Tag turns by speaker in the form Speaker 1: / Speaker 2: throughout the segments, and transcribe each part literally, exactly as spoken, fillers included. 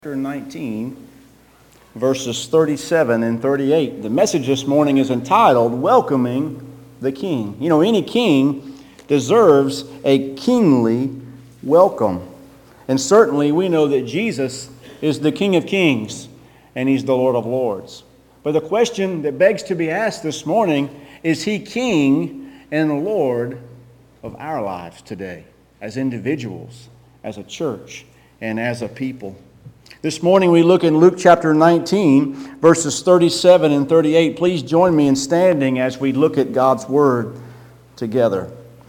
Speaker 1: Chapter nineteen, verses thirty-seven and thirty-eight. The message this morning is entitled, Welcoming the King. You know, any king deserves a kingly welcome. And certainly we know that Jesus is the King of Kings and He's the Lord of Lords. But the question that begs to be asked this morning, is He King and Lord of our lives today, as individuals, as a church, and as a people? This morning we look in Luke chapter nineteen, verses thirty-seven and thirty-eight. Please join me in standing as we look at God's Word together.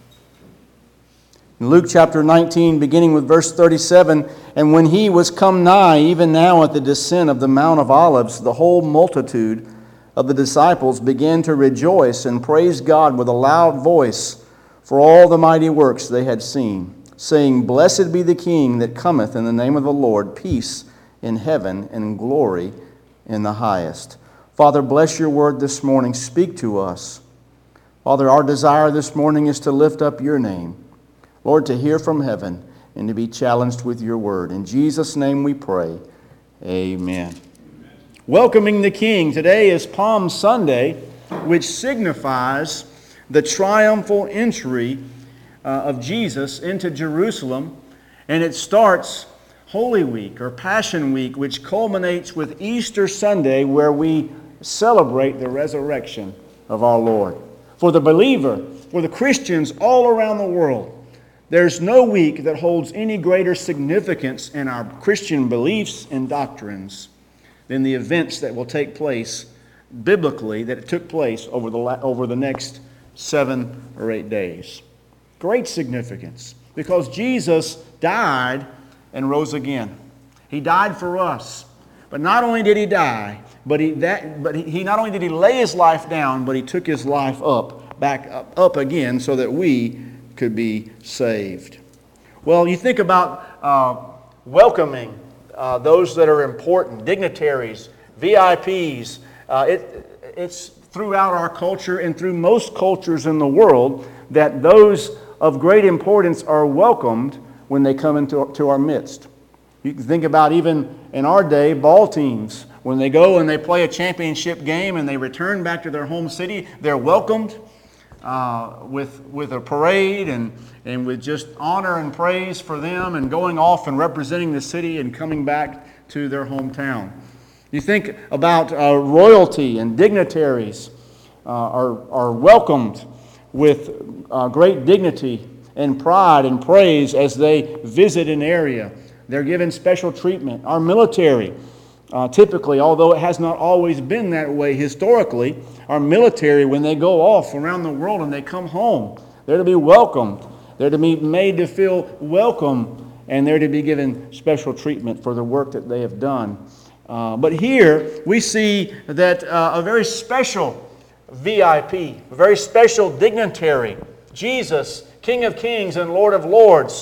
Speaker 1: In Luke chapter nineteen, beginning with verse thirty-seven, "And when he was come nigh, even now at the descent of the Mount of Olives, the whole multitude of the disciples began to rejoice and praise God with a loud voice for all the mighty works they had seen, saying, Blessed be the King that cometh in the name of the Lord, peace in heaven and glory in the highest." Father, bless your word this morning. Speak to us. Father, our desire this morning is to lift up your name. Lord, to hear from heaven and to be challenged with your word. In Jesus' name we pray. Amen. Amen. Welcoming the King. Today is Palm Sunday, which signifies the triumphal entry uh, of Jesus into Jerusalem. And it starts Holy Week or Passion Week, which culminates with Easter Sunday, where we celebrate the resurrection of our Lord. For the believer, for the Christians all around the world, there's no week that holds any greater significance in our Christian beliefs and doctrines than the events that will take place biblically, that took place over the, over the next seven or eight days. Great significance, because Jesus died and rose again. He died for us. But not only did He die, but he that but he, he not only did He lay His life down, but He took His life up, back up, up again, so that we could be saved. Well, you think about uh, welcoming uh, those that are important, dignitaries, V I Ps. Uh, it, it's throughout our culture and through most cultures in the world that those of great importance are welcomed when they come into to our midst. You can think about even in our day, ball teams. When they go and they play a championship game and they return back to their home city, they're welcomed uh, with, with a parade and, and with just honor and praise for them, and going off and representing the city and coming back to their hometown. You think about uh, royalty and dignitaries uh, are, are welcomed with uh, great dignity and pride and praise as they visit an area. They're given special treatment. Our military, uh, typically, although it has not always been that way historically, our military, when they go off around the world and they come home, they're to be welcomed. They're to be made to feel welcome, and they're to be given special treatment for the work that they have done. Uh, but here we see that uh, a very special V I P, a very special dignitary, Jesus, King of Kings and Lord of Lords,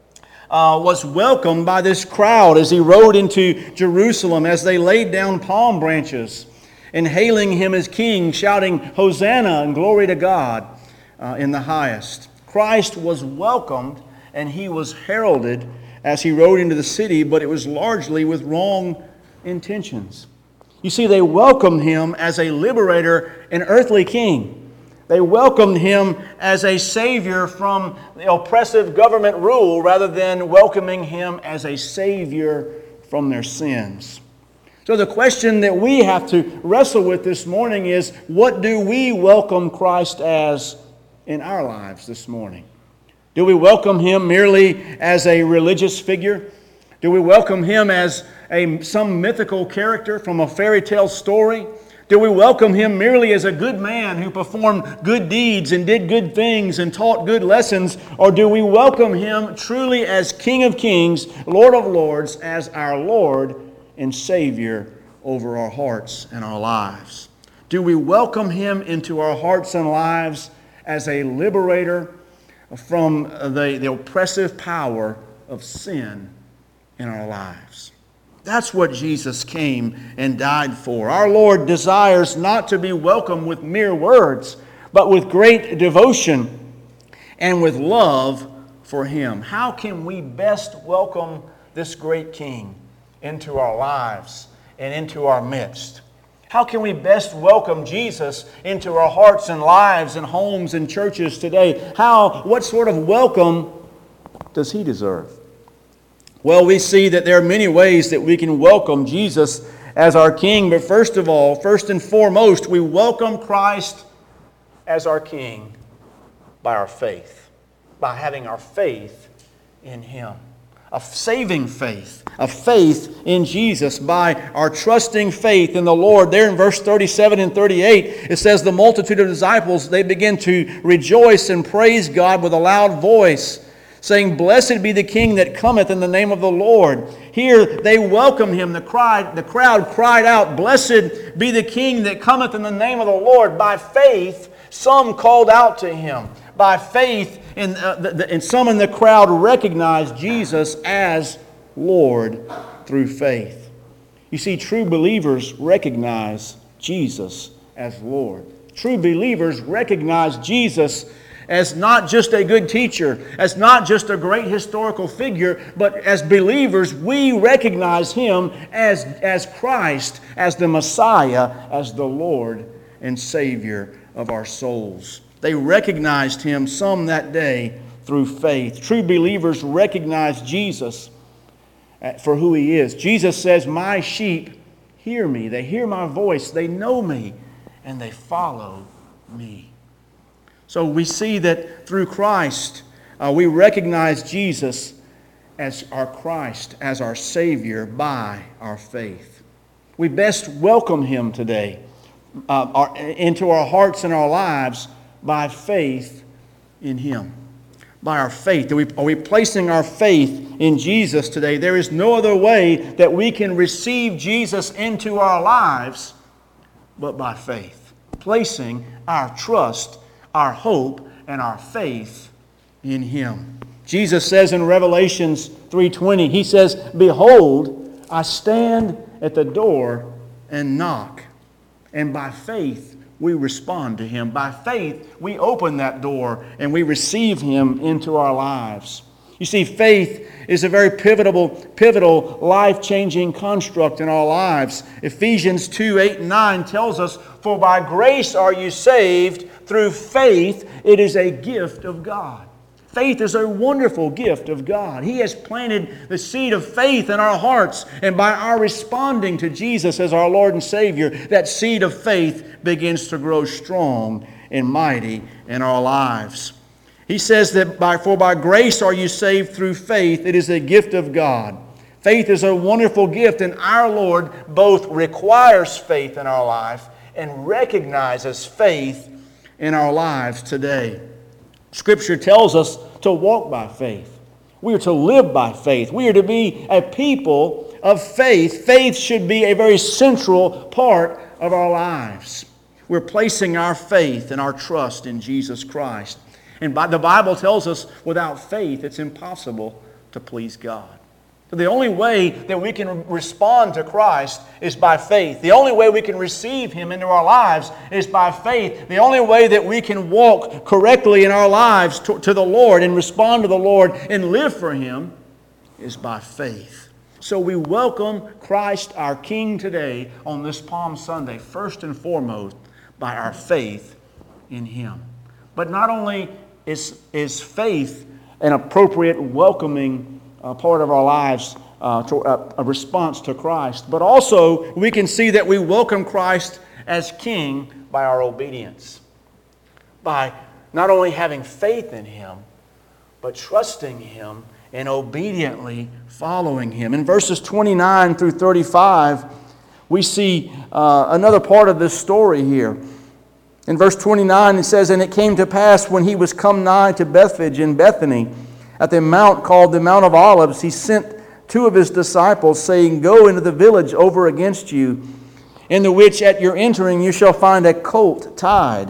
Speaker 1: uh, was welcomed by this crowd as He rode into Jerusalem, as they laid down palm branches and hailing Him as King, shouting, Hosanna and glory to God uh, in the highest. Christ was welcomed and He was heralded as He rode into the city, but it was largely with wrong intentions. You see, they welcomed Him as a liberator and earthly king. They welcomed Him as a Savior from the oppressive government rule, rather than welcoming Him as a Savior from their sins. So the question that we have to wrestle with this morning is, what do we welcome Christ as in our lives this morning? Do we welcome Him merely as a religious figure? Do we welcome Him as a, some mythical character from a fairy tale story? Do we welcome Him merely as a good man who performed good deeds and did good things and taught good lessons? Or do we welcome Him truly as King of Kings, Lord of Lords, as our Lord and Savior over our hearts and our lives? Do we welcome Him into our hearts and lives as a liberator from the, the oppressive power of sin in our lives? That's what Jesus came and died for. Our Lord desires not to be welcomed with mere words, but with great devotion and with love for Him. How can we best welcome this great King? into our lives and into our midst? How can we best welcome Jesus into our hearts and lives and homes and churches today? How, what sort of welcome does He deserve? Well, we see that there are many ways that we can welcome Jesus as our King. But first of all, first and foremost, we welcome Christ as our King by our faith, by having our faith in Him. A saving faith, a faith in Jesus by our trusting faith in the Lord. There in verse thirty-seven and thirty-eight, it says, the multitude of disciples, they begin to rejoice and praise God with a loud voice, saying, blessed be the King that cometh in the name of the Lord. Here they welcome Him. The crowd, the crowd cried out, blessed be the King that cometh in the name of the Lord. By faith, some called out to Him. By faith, and, uh, the, the, and some in the crowd recognized Jesus as Lord through faith. You see, true believers recognize Jesus as Lord. True believers recognize Jesus as not just a good teacher, as not just a great historical figure, but as believers, we recognize Him as, as Christ, as the Messiah, as the Lord and Savior of our souls. They recognized Him, some that day, through faith. True believers recognize Jesus for who He is. Jesus says, my sheep hear me. They hear my voice. They know me, and they follow me. So we see that through Christ, uh, we recognize Jesus as our Christ, as our Savior by our faith. We best welcome Him today uh, our, into our hearts and our lives by faith in Him. By our faith. Are we, are we placing our faith in Jesus today? There is no other way that we can receive Jesus into our lives but by faith. Placing our trust, our hope, and our faith in Him. Jesus says in Revelations three twenty, He says, behold, I stand at the door and knock. And by faith, we respond to Him. By faith, we open that door and we receive Him into our lives. You see, faith is a very pivotal, pivotal, life-changing construct in our lives. Ephesians two, eight and nine tells us, for by grace are you saved through faith. It is a gift of God. Faith is a wonderful gift of God. He has planted the seed of faith in our hearts. And by our responding to Jesus as our Lord and Savior, that seed of faith begins to grow strong and mighty in our lives. He says that by, for by grace are you saved through faith. It is a gift of God. Faith is a wonderful gift, and our Lord both requires faith in our life and recognizes faith in our lives today. Scripture tells us to walk by faith. We are to live by faith. We are to be a people of faith. Faith should be a very central part of our lives. We're placing our faith and our trust in Jesus Christ. And by, the Bible tells us without faith it's impossible to please God. So the only way that we can respond to Christ is by faith. The only way we can receive Him into our lives is by faith. The only way that we can walk correctly in our lives to, to the Lord and respond to the Lord and live for Him is by faith. So we welcome Christ our King today on this Palm Sunday, first and foremost by our faith in Him. But not only is, is faith an appropriate welcoming Uh, part of our lives, uh, to, uh, a response to Christ. But also, we can see that we welcome Christ as King by our obedience. By not only having faith in Him, but trusting Him and obediently following Him. In verses twenty-nine through thirty-five, we see uh, another part of this story here. In verse twenty-nine, it says, and it came to pass when He was come nigh to Bethphage in Bethany, at the mount called the Mount of Olives, He sent two of His disciples, saying, go into the village over against you, in the which at your entering you shall find a colt tied,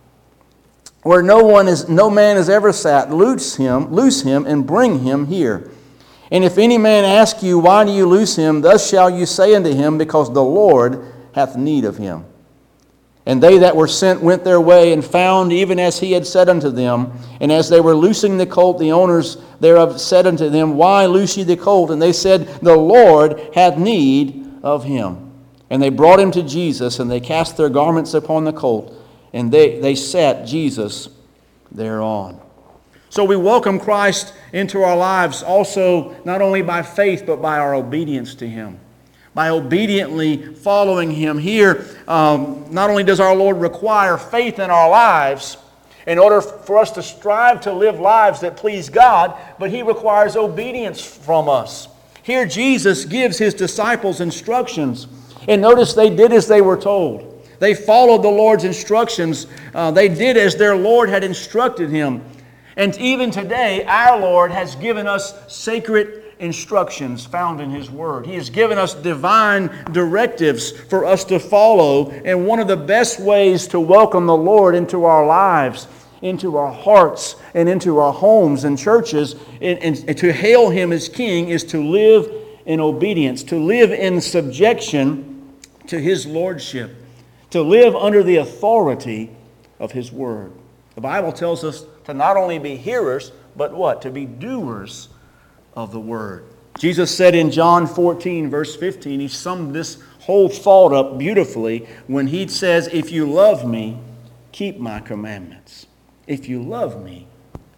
Speaker 1: where no one is, no man is ever sat. Loose him, loose him, and bring him here. And if any man ask you, why do you loose him? Thus shall you say unto him, because the Lord hath need of him. And they that were sent went their way, and found even as he had said unto them. And as they were loosing the colt, the owners thereof said unto them, Why loose ye the colt? And they said, The Lord hath need of him. And they brought him to Jesus, and they cast their garments upon the colt, and they, they set Jesus thereon. So we welcome Christ into our lives also not only by faith, but by our obedience to him. By obediently following him. Here, um, not only does our Lord require faith in our lives in order for us to strive to live lives that please God, but he requires obedience from us. Here Jesus gives his disciples instructions. And notice they did as they were told. They followed the Lord's instructions. Uh, they did as their Lord had instructed him. And even today, our Lord has given us sacred instructions found in his word. He has given us divine directives for us to follow. And one of the best ways to welcome the Lord into our lives, into our hearts, and into our homes and churches, and, and, and to hail him as King, is to live in obedience, to live in subjection to his lordship, to live under the authority of his word. The Bible tells us to not only be hearers, but what? To be doers of the word. Jesus said in John fourteen, verse fifteen, he summed this whole thought up beautifully when he says, If you love me, keep my commandments. If you love me,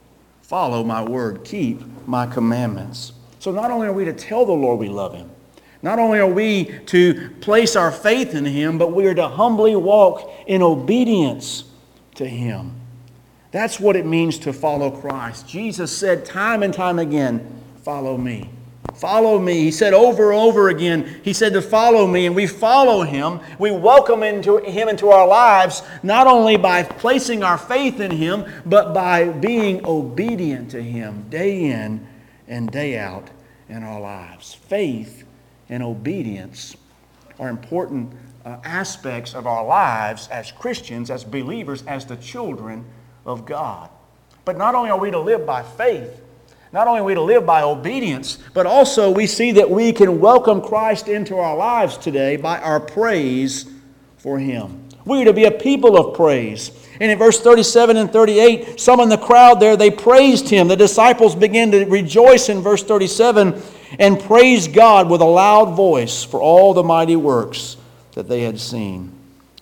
Speaker 1: follow my word, keep my commandments. So not only are we to tell the Lord we love him, not only are we to place our faith in him, but we are to humbly walk in obedience to him. That's what it means to follow Christ. Jesus said time and time again, Follow me. Follow me. He said over and over again, he said to follow me, and we follow him. We welcome into him into our lives, not only by placing our faith in him, but by being obedient to him day in and day out in our lives. Faith and obedience are important uh, aspects of our lives as Christians, as believers, as the children of God. But not only are we to live by faith, not only are we to live by obedience, but also we see that we can welcome Christ into our lives today by our praise for him. We are to be a people of praise. And in verse thirty-seven and thirty-eight, some in the crowd there, they praised him. The disciples began to rejoice in verse thirty-seven and praise God with a loud voice for all the mighty works that they had seen,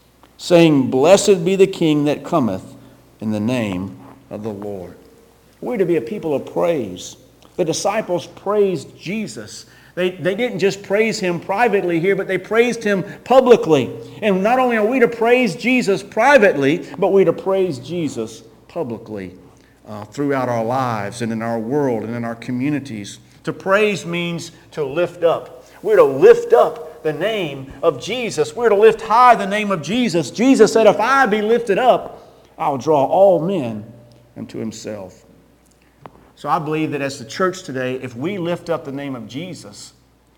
Speaker 1: saying, Blessed be the King that cometh in the name of the Lord. We're to be a people of praise. The disciples praised Jesus. They, they didn't just praise him privately here, but they praised him publicly. And not only are we to praise Jesus privately, but we're to praise Jesus publicly uh, throughout our lives and in our world and in our communities. To praise means to lift up. We're to lift up the name of Jesus. We're to lift high the name of Jesus. Jesus said, If I be lifted up, I'll draw all men unto himself. So I believe that as the church today, if we lift up the name of Jesus,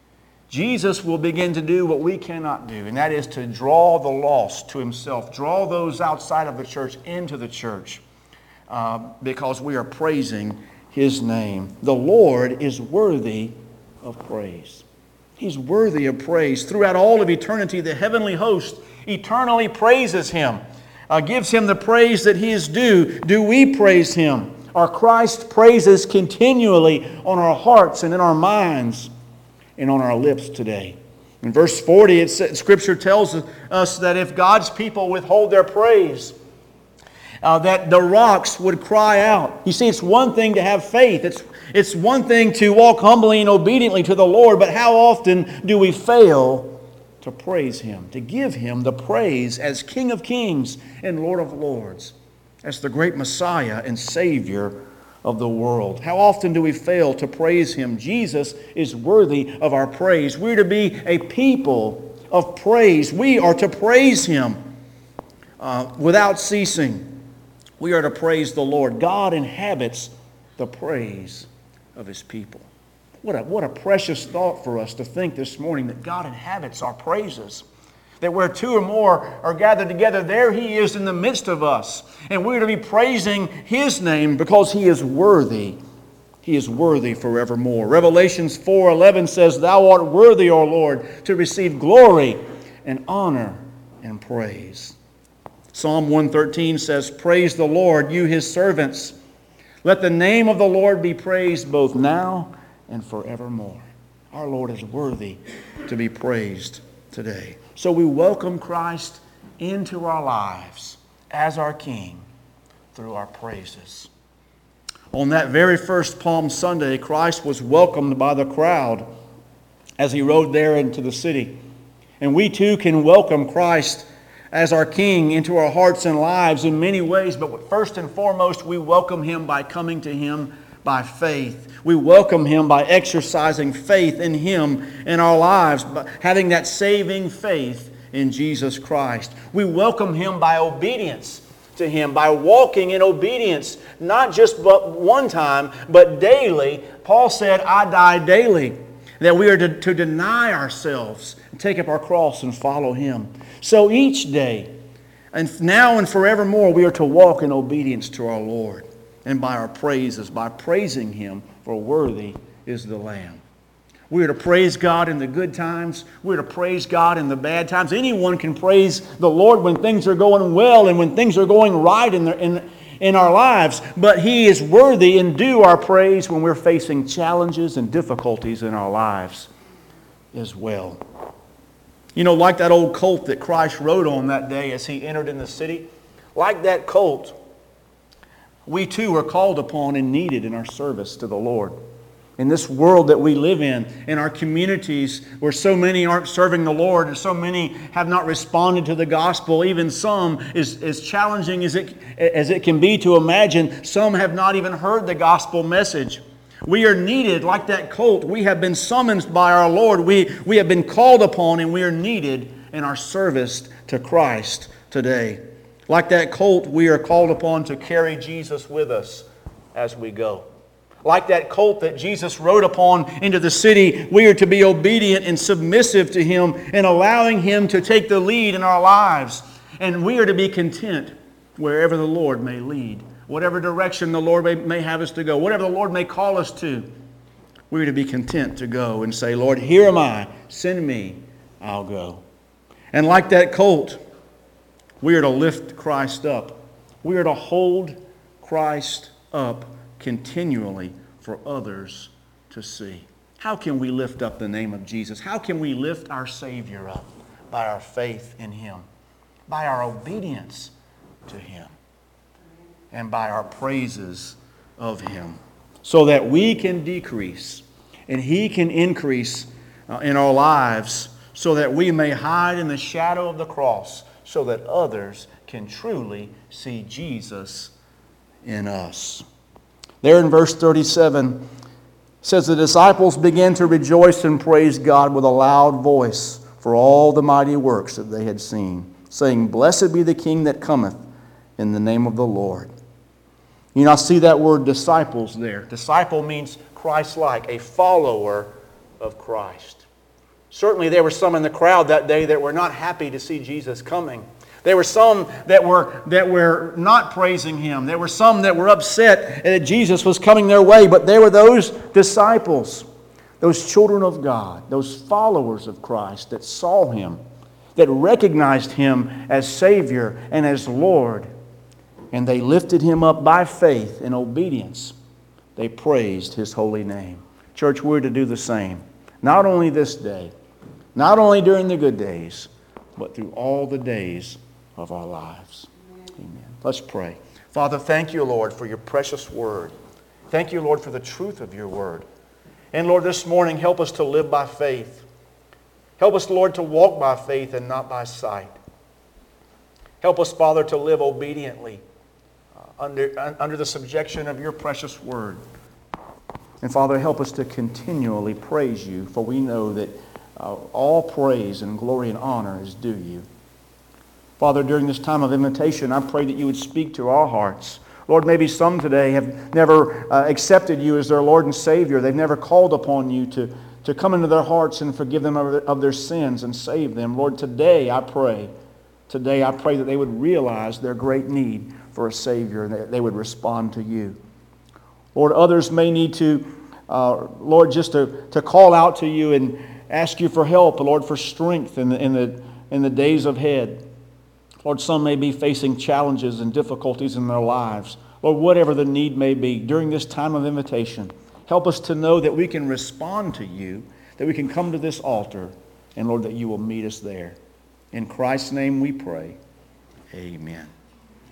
Speaker 1: Jesus will begin to do what we cannot do, and that is to draw the lost to himself, draw those outside of the church into the church, uh, because we are praising his name. The Lord is worthy of praise. He's worthy of praise. Throughout all of eternity, the heavenly host eternally praises him, uh, gives him the praise that he is due. Do we praise him? Are Christ's praises continually on our hearts and in our minds and on our lips today? In verse forty, it says, Scripture tells us that if God's people withhold their praise, uh, that the rocks would cry out. You see, it's one thing to have faith. It's, it's one thing to walk humbly and obediently to the Lord, but how often do we fail to praise him, to give him the praise as King of Kings and Lord of Lords, as the great Messiah and Savior of the world? How often do we fail to praise him? Jesus is worthy of our praise. We're to be a people of praise. We are to praise him uh, without ceasing. We are to praise the Lord. God inhabits the praise of his people. What a, what a precious thought for us to think this morning that God inhabits our praises. That where two or more are gathered together, there he is in the midst of us. And we're to be praising his name because he is worthy. He is worthy forevermore. Revelations four eleven says, Thou art worthy, O Lord, to receive glory and honor and praise. Psalm one thirteen says, "Praise the Lord, you His servants. Let the name of the Lord be praised both now and forevermore." Our Lord is worthy to be praised today. So we welcome Christ into our lives as our King through our praises. On that very first Palm Sunday, Christ was welcomed by the crowd as He rode there into the city. And we too can welcome Christ as our King into our hearts and lives in many ways. But first and foremost, we welcome Him by coming to Him by faith. We welcome Him by exercising faith in Him in our lives, by having that saving faith in Jesus Christ. We welcome Him by obedience to Him, by walking in obedience, not just but one time, but daily. Paul said, "I die daily," that we are to, to deny ourselves and take up our cross and follow Him. So each day, and now and forevermore, we are to walk in obedience to our Lord, and by our praises, by praising Him, for worthy is the Lamb. We are to praise God in the good times. We are to praise God in the bad times. Anyone can praise the Lord when things are going well and when things are going right in, the, in, in our lives. But He is worthy and due our praise when we're facing challenges and difficulties in our lives as well. You know, like that old colt that Christ rode on that day as He entered in the city, like that colt, we too are called upon and needed in our service to the Lord. In this world that we live in, in our communities where so many aren't serving the Lord and so many have not responded to the gospel, even some, as, as challenging as it, as it can be to imagine, some have not even heard the gospel message. We are needed like that colt. We have been summoned by our Lord. We, we have been called upon, and we are needed in our service to Christ today. Like that colt, we are called upon to carry Jesus with us as we go. Like that colt that Jesus rode upon into the city, we are to be obedient and submissive to Him and allowing Him to take the lead in our lives. And we are to be content wherever the Lord may lead, whatever direction the Lord may, may have us to go, whatever the Lord may call us to. We are to be content to go and say, "Lord, here am I. Send me. I'll go." And like that colt, we are to lift Christ up. We are to hold Christ up continually for others to see. How can we lift up the name of Jesus? How can we lift our Savior up? By our faith in Him, by our obedience to Him, and by our praises of Him, so that we can decrease and He can increase uh, in our lives, so that we may hide in the shadow of the cross, so that others can truly see Jesus in us. There in verse thirty-seven, it says, "The disciples began to rejoice and praise God with a loud voice for all the mighty works that they had seen, saying, 'Blessed be the King that cometh in the name of the Lord.'" You know, I see that word disciples there. Disciple means Christ-like, a follower of Christ. Certainly there were some in the crowd that day that were not happy to see Jesus coming. There were some that were, that were not praising Him. There were some that were upset that Jesus was coming their way. But there were those disciples, those children of God, those followers of Christ that saw Him, that recognized Him as Savior and as Lord. And they lifted Him up by faith and obedience. They praised His holy name. Church, we're to do the same. Not only this day, not only during the good days, but through all the days of our lives. Amen. Let's pray. Father, thank You, Lord, for Your precious word. Thank You, Lord, for the truth of Your word. And Lord, this morning, help us to live by faith. Help us, Lord, to walk by faith and not by sight. Help us, Father, to live obediently uh, under, uh, under the subjection of Your precious word. And Father, help us to continually praise You, for we know that uh, all praise and glory and honor is due You. Father, during this time of invitation, I pray that You would speak to our hearts. Lord, maybe some today have never uh, accepted You as their Lord and Savior. They've never called upon You to, to come into their hearts and forgive them of their, of their sins and save them. Lord, today I pray, today I pray that they would realize their great need for a Savior and that they would respond to You. Lord, others may need to, uh, Lord, just to, to call out to You and ask You for help, Lord, for strength in the, in the, in the days ahead. Lord, some may be facing challenges and difficulties in their lives. Lord, whatever the need may be during this time of invitation, help us to know that we can respond to you, that we can come to this altar, and Lord, that you will meet us there. In Christ's name we pray. Amen.